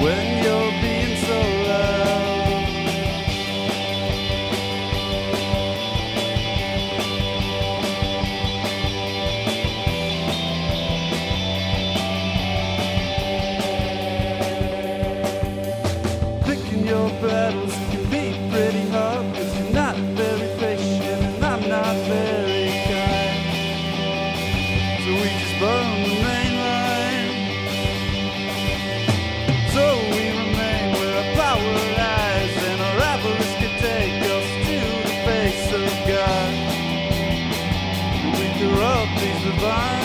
when you're being so loud. Picking your battles can be pretty hard, 'cause you're not very patient and I'm not very kind. So we just burn the main line. So we remain where our power lies, and our avarice can take us to the face of God. And we corrupt these divine